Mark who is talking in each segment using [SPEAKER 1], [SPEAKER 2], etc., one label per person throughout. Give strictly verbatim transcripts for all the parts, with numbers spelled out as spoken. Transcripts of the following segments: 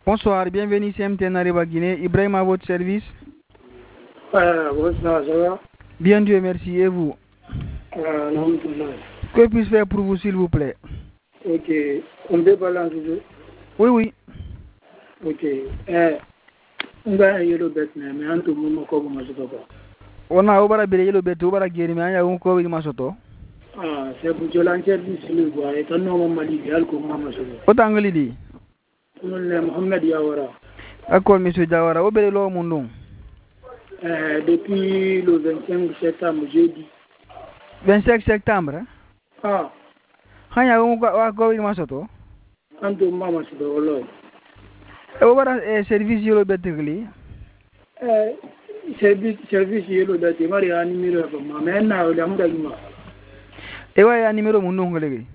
[SPEAKER 1] Bonsoir, bienvenue C M T Nariba Guinée. Ibrahim à votre service.
[SPEAKER 2] Euh, bonsoir, ça va?
[SPEAKER 1] Bien Dieu merci, et vous?
[SPEAKER 2] Euh, non,
[SPEAKER 1] Que puis-je faire pour vous, s'il vous plaît?
[SPEAKER 2] Ok, on peut parler en dessous?
[SPEAKER 1] Oui, oui.
[SPEAKER 2] Ok, eh, on va y aller bête, mais en tout moment, comment je peux pas?
[SPEAKER 1] On a obara bere yelo betu obara geri mais anya un ko wi masoto.
[SPEAKER 2] Ah, c'est pour que l'enquête du le voit, et un homme mali, il comme maman sur le.
[SPEAKER 1] Otangali di.
[SPEAKER 2] On est Mohamed Yawara.
[SPEAKER 1] D'accord, monsieur Jawara, obere lo mundum.
[SPEAKER 2] Euh, depuis le vingt-cinq septembre, jeudi.
[SPEAKER 1] vingt-cinq septembre?
[SPEAKER 2] Ah,
[SPEAKER 1] Hanya un ko wi masoto.
[SPEAKER 2] un tout maman sur le rôle.
[SPEAKER 1] E obara e service yelo betegli.
[SPEAKER 2] Eh, service, service, il y a le date, Marie a numéro pour moi, mais là, il y a un gars.
[SPEAKER 1] E wa ya numéro mundum ngolegi.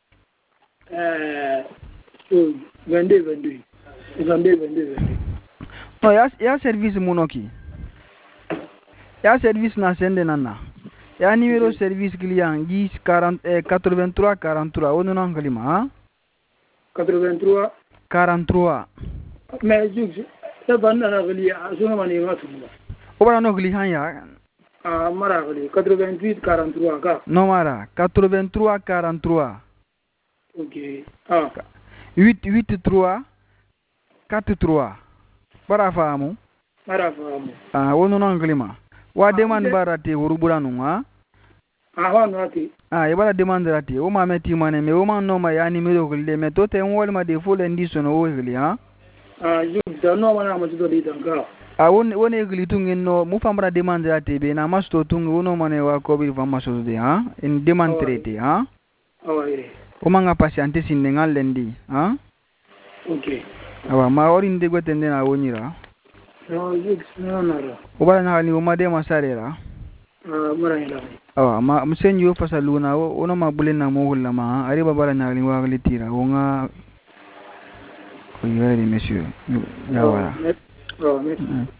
[SPEAKER 2] Euh, vingt-deux, vingt-deux. vingt-deux, vingt-deux, vingt-deux.
[SPEAKER 1] No, ya ya service munoki. Ya service na sende nana. Ya numéro service client dix quarante eh, quatre-vingt-trois quarante-trois. On non ngalima, hein?
[SPEAKER 2] quatre-vingt-trois.
[SPEAKER 1] quarante-trois.
[SPEAKER 2] Mais je sais pas si je suis
[SPEAKER 1] Obara no gli hanya.
[SPEAKER 2] ah, Maragli, quatre-vingt-huit quarante-trois. Ka.
[SPEAKER 1] No mara quatre-vingt-trois quarante-trois.
[SPEAKER 2] Ok. Ah.
[SPEAKER 1] huit huit trois quatre trois. Bara faamu.
[SPEAKER 2] Bara faamu.
[SPEAKER 1] Ah, wono no ngalima. Wa demande barate urubura nu, ha?
[SPEAKER 2] Ah, wa nati.
[SPEAKER 1] Ah, e bara demande rate. O ma meti mane me o ma no ma ya numéro gli me to te wol ma de fo le ndiso no o gli, ha?
[SPEAKER 2] Ah, je da no mana ma do di tanga.
[SPEAKER 1] Ah, won won e gli tungin no mu fambra demande rate be na masto tungu wono mane wa ko bi fama so de, ha? En demande traité, ha?
[SPEAKER 2] Ah, ouais.
[SPEAKER 1] O manga patiente sindengal lendi, ha?
[SPEAKER 2] Ok.
[SPEAKER 1] Awa ma ori ndego tende na wonyira.
[SPEAKER 2] No, je no nara.
[SPEAKER 1] O bara na ni o ma de masarera.
[SPEAKER 2] Ah, mara ila.
[SPEAKER 1] Awa ma msenyo fasa luna ono ma bulen na mo hulla ma ari babara na ni wa tira o nga ko yari monsieur Jawara.
[SPEAKER 2] Oh, merci.